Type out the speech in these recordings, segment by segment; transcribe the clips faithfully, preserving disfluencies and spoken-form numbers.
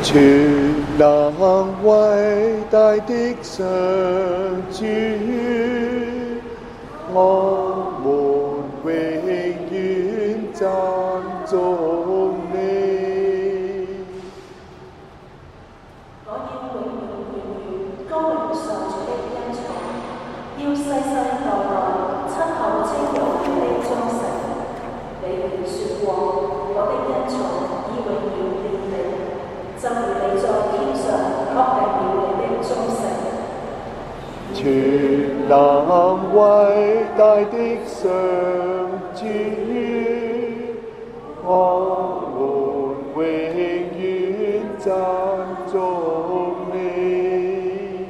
全能偉大的上主，我們永遠讚頌你。 我要永永遠遠高榮上主的恩寵，要世世代代親厚稱揚你的忠誠。你曾說過，我的恩寵已永遠奠定，就如你在天上確定了你的忠誠。 全能偉大的上主，我們永遠讚頌你。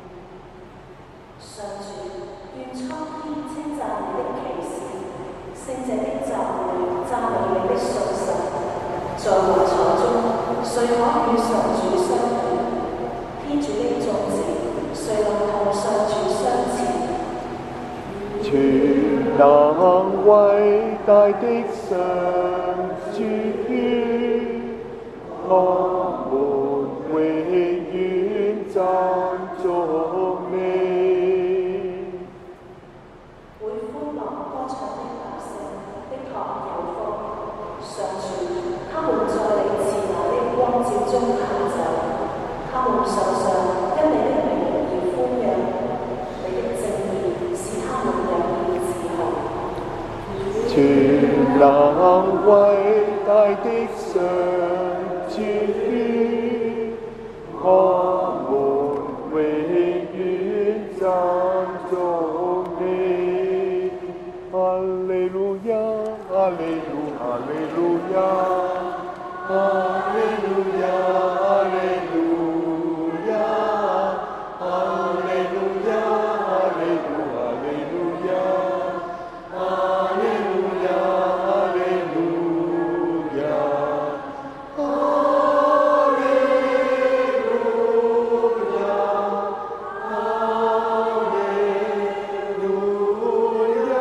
上主，願蒼天稱讚你的奇事，聖者的讚美讚美你的信實。在雲彩中，誰可與上主相比？天主的眾子，誰能同上主相似？ 全能偉大的上主，我們永遠讚頌你。 會歡樂歌唱的百姓，的確有福。上主，他們在你慈愛的光照中行走，他們手上因你的名而歡躍，你的正義使他們引以自豪。 全能偉大的上主，我們永遠讚頌你。哈利路亞，哈利路，哈利路亞，哈利路亞，哈利路亞，哈利路亞，哈利路，哈利路亞，哈利路亞，哈利路亞，哈利路亞，哈利路亞。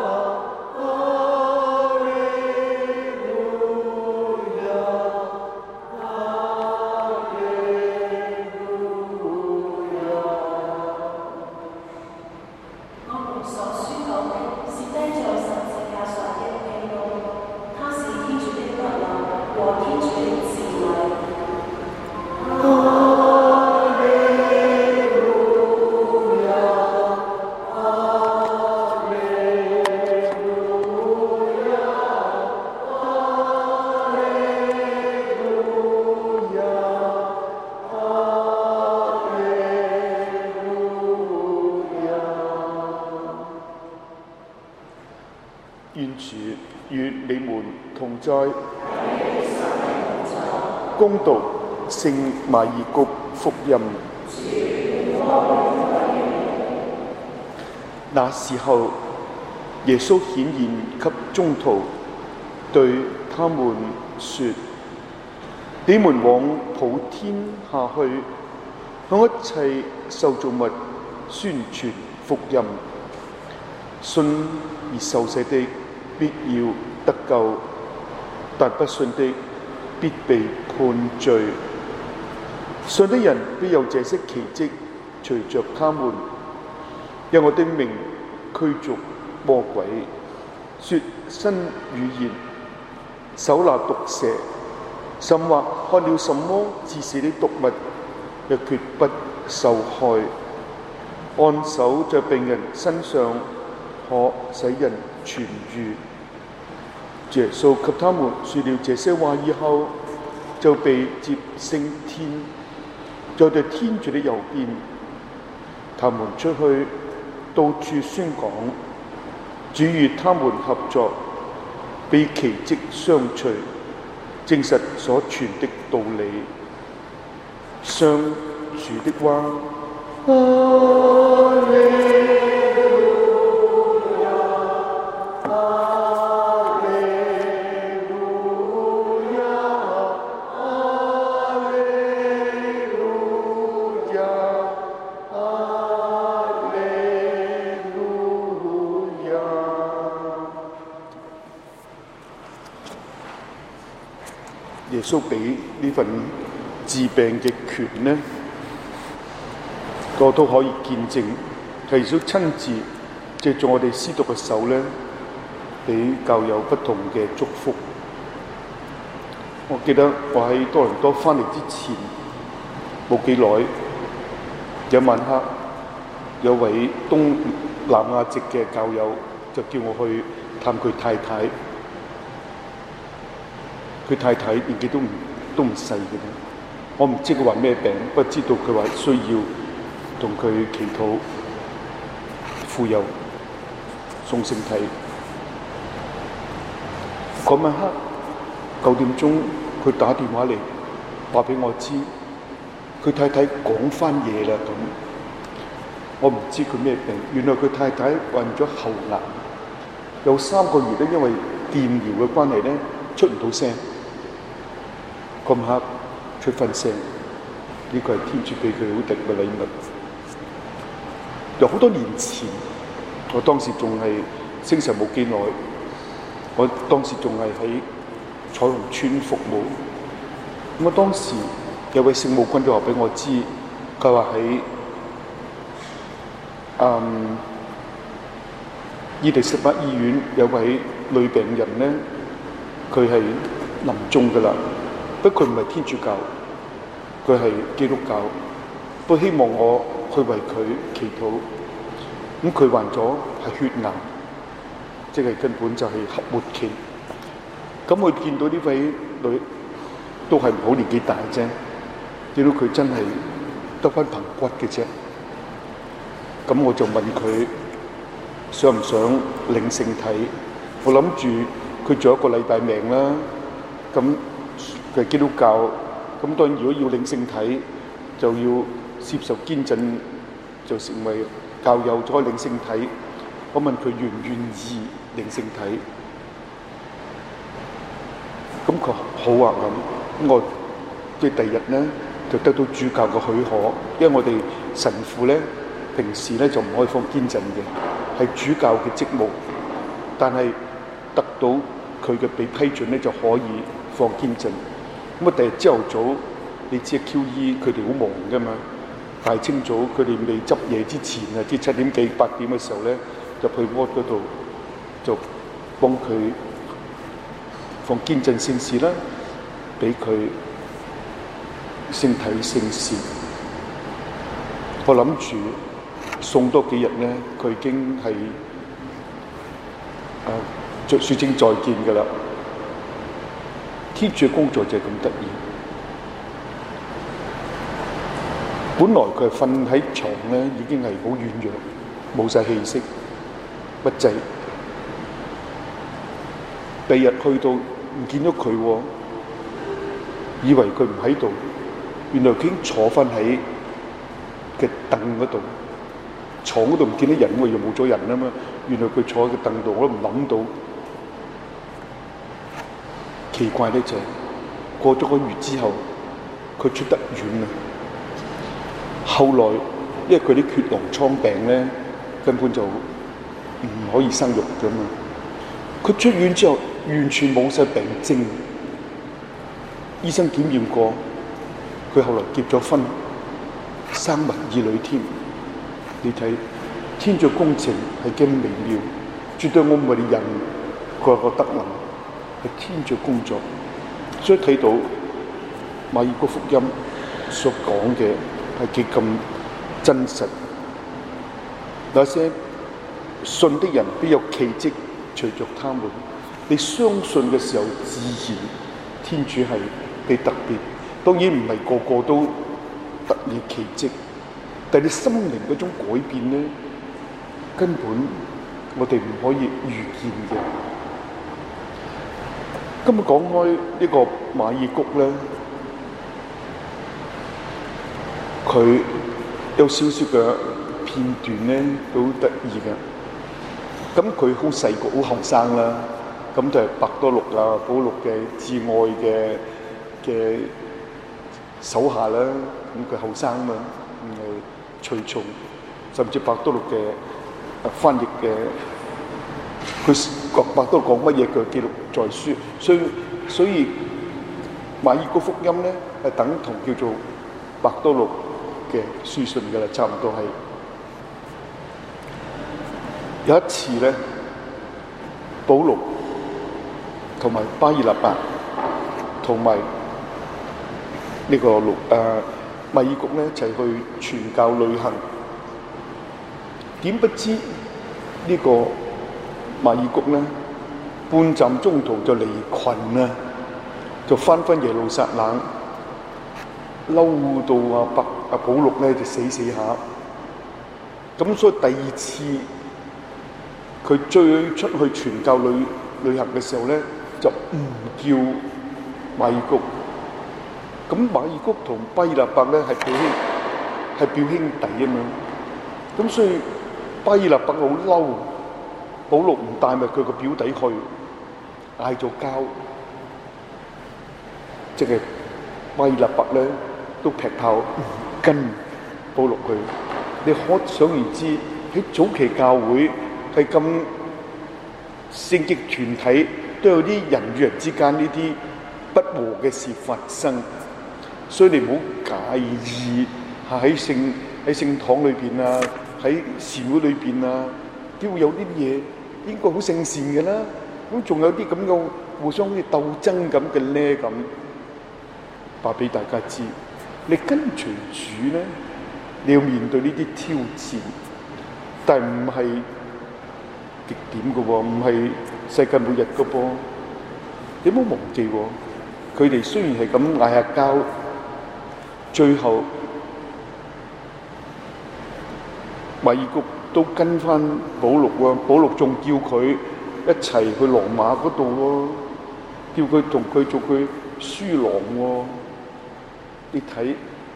願主與你們同在。恭讀聖馬爾谷福音。那時候，耶穌顯現給宗徒，對他們說：你們往普天下去，向一切受造物宣傳福音。信而受洗的必要得救，但不信的必被判罪。信的人必有這些奇蹟隨着他們，因我的名驅逐魔鬼，說新語言，手拿毒蛇，甚或喝了什麼致死的毒物，也決不受害。按手在病人身上，可使人痊愈。耶穌給他們說了這些話以後，就被接升天，坐在天主的右邊。他們出去，到處宣講，主與他們合作，被奇蹟相隨，證實所傳的道理。上主的話。哈利耶穌俾呢份治病嘅權呢，我都可以見證，耶穌親自藉住我哋司徒嘅手咧，俾教友不同嘅祝福。我記得我喺多倫多翻嚟之前冇幾耐，有晚黑有位東南亞籍嘅教友就叫我去探佢太太，佢太太年紀都唔都唔細嘅，我唔知佢話咩病，不過知道佢話需要同佢祈禱、傅油、送聖體。嗰晚黑九點鐘，佢打電話嚟話俾我知，佢太太講翻嘢啦咁。我唔知佢咩病，原來佢太太患咗喉癌，有三個月咧，因為電療嘅關係咧，出唔到聲。嗰晚黑出翻聲，呢個係天主俾佢好特別嘅禮物。由好多年前，我當時仲係升神冇幾耐，我當時仲係喺彩虹村服務。咁我當時有位聖母軍就話俾我知，佢話喺嗯伊利沙伯醫院有位女病人咧，佢係臨終噶啦，不過佢唔係天主教，佢係基督教，都希望我去為佢祈禱。咁佢患咗係血癌，即係根本就係合末期。咁我見到呢位女都係唔好年紀大啫，見到佢真係得返棚骨嘅啫。咁我就問佢想唔想領聖體？我諗住佢仲有一個禮拜命啦。咁佢係基督教，咁當然如果要領聖體，就要接受堅振，就成為教友再領聖體。我問佢願唔願意領聖體？咁佢好啊咁。我即係第二日咧就得到主教嘅許可，因為我哋神父咧平時咧就唔可以放堅振嘅，係主教嘅職務。但係得到佢嘅被批准咧就可以放堅振。咁啊，第二日朝頭早，你知啊 Q E 佢哋好忙噶嘛，大清早佢哋未執嘢之前啊，即七點幾八點嘅時候咧，入去 ward 嗰度就幫佢放堅振聖事啦，俾佢聖體聖事。我諗住送多幾日咧，佢已經係啊著説證再見㗎啦。天主嘅工作就係咁得意。本來佢係瞓喺床咧，已經係好軟弱，冇晒氣息，不濟。第二日去到唔見咗佢喎，以為佢唔喺度，原來佢已經坐翻喺嘅凳嗰度，床嗰度唔見到人，我又冇咗人啊嘛。原來佢坐喺個凳度，我都唔諗到。奇怪咧就係過咗個月之後，佢出得院啦。後來因為佢啲血囊瘡病咧，根本就唔可以生育㗎嘛。佢出院之後完全冇晒病徵，醫生檢驗過，佢後來結咗婚，生埋兒女添。你睇天主工程係幾微妙，絕對我唔係人個個德能，係天主工作。所以睇到馬爾谷福音所講嘅係幾咁真實。那些信的人必有奇蹟隨着他們。你相信嘅時候，自然天主係俾特別。當然唔係個個都得以奇蹟，但係你心靈嗰種改變咧，根本我哋唔可以預見嘅。今日講開呢個馬爾谷咧，佢有少少嘅片段咧，都好得意嘅。咁佢好細個，好後生啦。咁就係伯多祿啊，保祿嘅至愛嘅嘅手下啦。咁佢後生嘛，咁係隨從，甚至伯多祿嘅翻譯嘅，佢伯多祿講乜嘢，佢記錄在書。所以所以馬爾谷福音咧係係等同叫做伯多祿嘅書信㗎啦，差唔多係。有一次咧，保祿同埋巴爾納伯同埋呢個路誒米爾谷咧一齊去傳教旅行，點不知呢個米爾谷咧半站中途就離群啦，就翻返耶路撒冷，嬲到阿伯阿保祿咧就死死下，咁所以第二次佢追出去傳教旅旅行嘅時候咧，就唔叫米爾谷。咁米爾谷同巴爾納伯咧係表兄係表兄弟啊嘛，咁所以巴爾納伯好嬲，保祿唔帶埋佢個表弟去，嗌咗交，即係巴爾納伯咧都劈炮唔跟保祿去。你可想而知喺早期教會係咁聖潔團體都有啲人與人之間呢啲不和嘅事發生。所以你唔好介意係喺聖喺聖堂裏邊啊，喺善會裏邊啊，都會有啲嘢應該好聖善嘅啦。咁仲有啲咁嘅互相好似鬥爭咁嘅咧，咁話俾大家知。你跟隨主咧，你要面對呢啲挑戰，但係唔係極點嘅喎，唔係世界末日嘅噃。你唔好忘記喎，佢哋雖然係咁嗌下交。最後米爾谷都跟翻保祿喎，保祿仲叫佢一齊去羅馬嗰度喎，叫佢同佢做佢書郎喎。你睇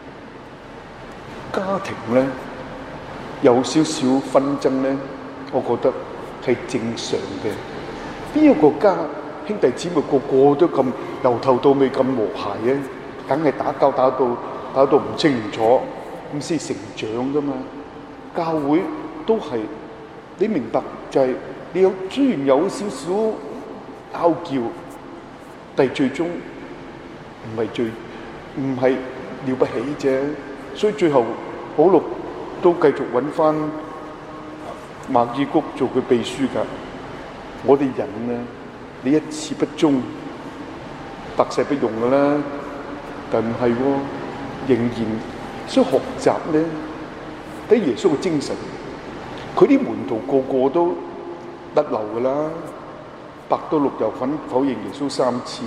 家庭咧有少少紛爭咧，我覺得係正常嘅。邊個國家兄弟姊妹個個都咁由頭到尾咁和諧嘅，梗係打交打到〜搞到唔清唔楚，咁先成長噶嘛。教會都係你明白，就係、是、你有雖然有少少拗撬，但係最終唔係最唔係了不起啫。所以最後保祿都繼續揾翻馬爾谷做佢秘書㗎。我哋人啊，你一次不忠，百世不用㗎啦。但唔係喎。仍然所以學習咧，睇耶穌嘅精神，佢啲門徒個個都得流噶啦。伯多祿又肯否認耶穌三次，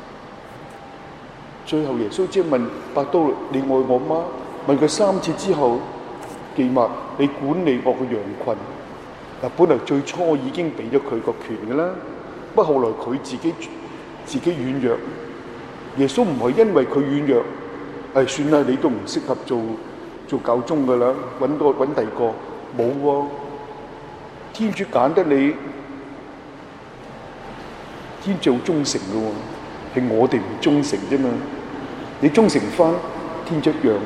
最後耶穌即係問伯多祿：你愛我嗎？問佢三次之後，記默你管理我嘅羊群。嗱，本來最初已經俾咗佢個權嘅啦，不過後來佢自己自己軟弱，耶穌唔係因為佢軟弱。誒算啦，你都唔適合做做教宗噶啦，揾個揾第二個冇喎。天主揀得你，天主好忠誠嘅喎，係我哋唔忠誠啫嘛。你忠誠翻，天主一樣。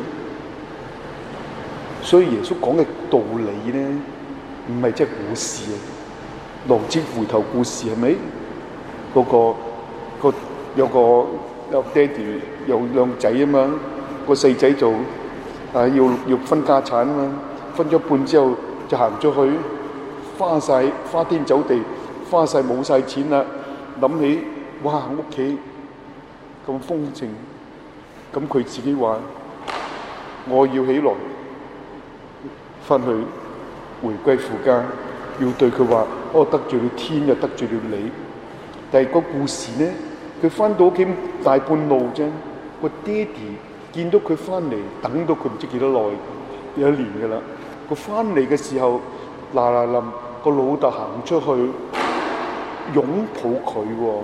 所以耶穌講嘅道理咧，唔係即係故事啊，浪子回頭故事係咪？嗰個個有個有爹哋有兩仔啊嘛。個細仔就啊要要分家產啊嘛，分咗半之後就行咗去，花晒花天酒地，花晒冇晒錢啦。諗起哇屋企咁豐盛，咁佢自己話：我要起來翻去回歸父家，要對佢話：我得罪了天又得罪了你。但係個故事咧，佢翻到屋企大半路啫，個爹哋。見到佢翻嚟，等到佢唔知幾多耐，有一年㗎啦。佢翻嚟嘅時候，嗱嗱臨個老豆行出去擁抱佢喎。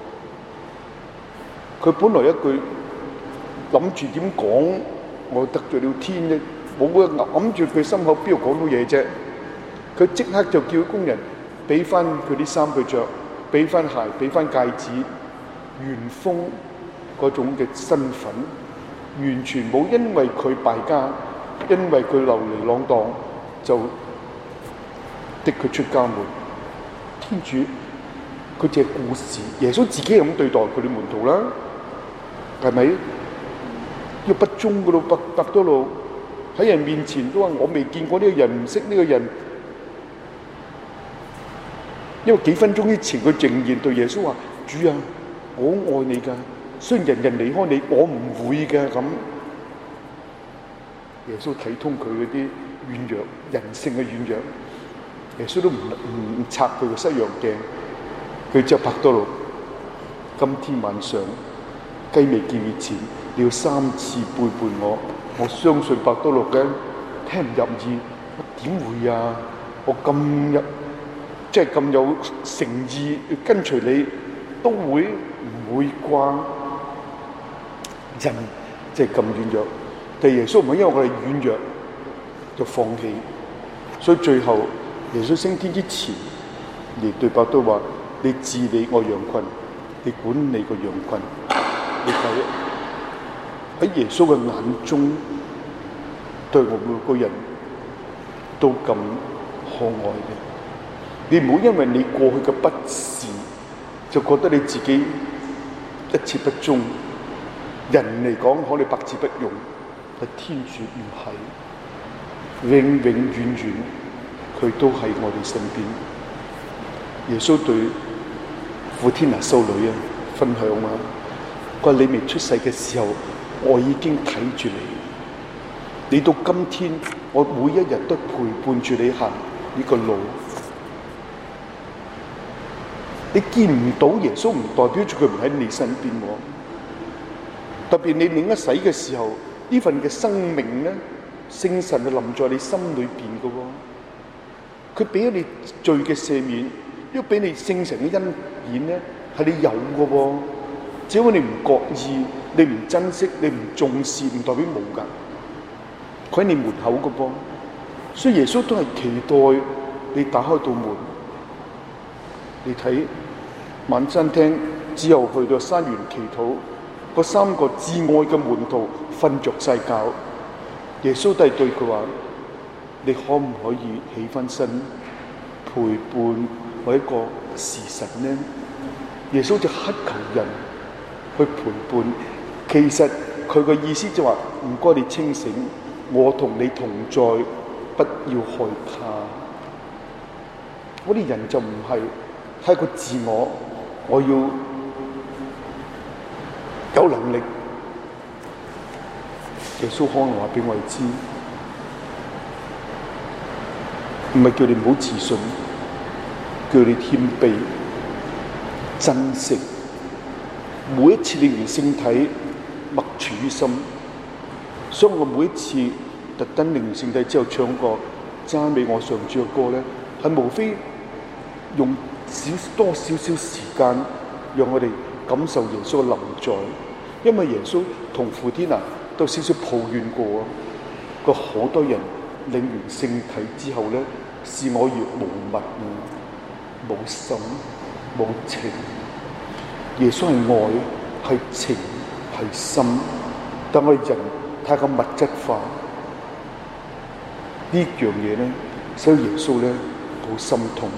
佢本來一句諗住點講，我得罪了天啫，冇個揞住佢心口，邊度講到嘢啫？佢即刻就叫工人俾翻佢啲衫佢着，俾翻鞋，俾翻戒指，元豐嗰種嘅身份。完全冇因為佢敗家，因為佢流離浪蕩，就逼佢出家門。天主佢只係故事，耶穌自己咁對待佢哋門徒啦，係咪？ 要不忠噶咯，伯伯多祿喺人面前都話我未見過呢個人，唔識呢個人。因為幾分鐘之前佢仍然對耶穌話：主啊，我好愛你㗎，雖然人人離開你，我唔會㗎咁。耶穌睇通佢嗰啲軟弱，人性嘅軟弱，耶穌都唔唔拆佢個西洋鏡。佢就伯多祿，今天晚上雞未叫以前，你要三次背叛我。我相信伯多祿嘅聽唔入耳，我點會啊？我咁入即係咁有誠意要跟隨你，都會唔會啩？人即係咁軟弱，但耶穌唔係因為我哋軟弱就放棄，所以最後耶穌升天之前，亦對伯多祿話：你治理我羊群，你管理個羊群。你睇喺耶穌嘅眼中，對我每個人都咁可愛嘅。你唔好因為你過去嘅不是，就覺得你自己一切不忠。人嚟講可能百折不用，但天主唔係，永永遠遠佢都喺我哋身邊。耶穌對傅天娜修女啊分享啊，佢話你未出世嘅時候，我已經睇住你，你到今天，我每一日都陪伴住你行呢個路。你見唔到耶穌，唔代表住佢唔喺你身邊喎。特別你領一洗嘅時候，呢份嘅生命咧，聖神係臨在你心裏邊嘅喎。佢俾咗你罪嘅赦免，要俾你聖神嘅恩典咧，係你有嘅喎。只要你唔覺意，你唔珍惜，你唔重視，唔代表冇㗎。佢喺你門口嘅噃，所以耶穌都係期待你打開道門。你睇晚餐廳之後去到山園祈禱，嗰三個至愛嘅門徒瞓着晒覺，耶穌都係對佢話：你可唔可以起翻身陪伴我一個時辰呢？耶穌就乞求人去陪伴。其實佢個意思就話：唔該你清醒，我同你同在，不要害怕。嗰啲人就唔係。係個自我，我要有能力。耶穌可能話俾我哋知，唔係叫你唔好自信，叫你謙卑、珍惜。每一次你連聖體默存於心，所以我每一次特登領聖體之後唱過讚美我上主嘅歌咧，係無非用少多少少時間，讓我哋感受耶穌嘅臨在。因為耶穌同傅天娜都有少少抱怨過啊，個好多人領完聖體之後咧，視我如無物、冇心、冇情。耶穌係愛，係情，係心，但我哋人太過物質化呢樣嘢咧，所以耶穌咧好心痛。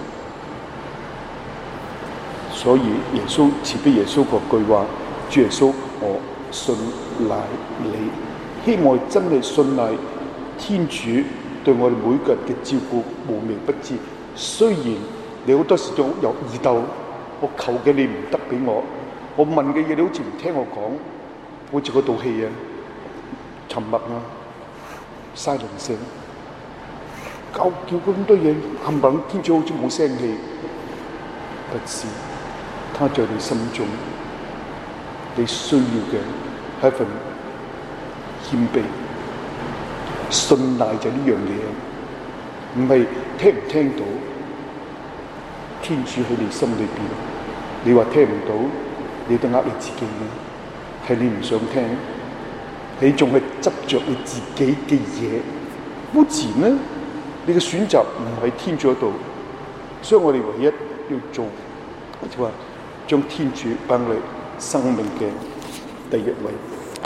所以耶穌慈悲耶穌嗰句話：主耶穌，我信賴你。希望真係信賴天主對我哋每個人嘅照顧無微不至。雖然你好多時都有疑竇，我求嘅你唔得俾我，我問嘅嘢你好似唔聽我講，好似嗰道氣啊，沉默啊，silence，叫叫咁多嘢冚唪唥，天主好似冇聲氣，不是。他在你心中，你需要嘅係一份謙卑、信賴就呢樣嘢，唔係聽唔聽到。天主喺你心裏邊，你話聽唔到，你都呃你自己嘅，係你唔想聽，你仲係執着你自己嘅嘢，好自然呢？你嘅選擇唔喺天主嗰度，所以我哋唯一要做就話，將天主擺喺生命嘅第一位。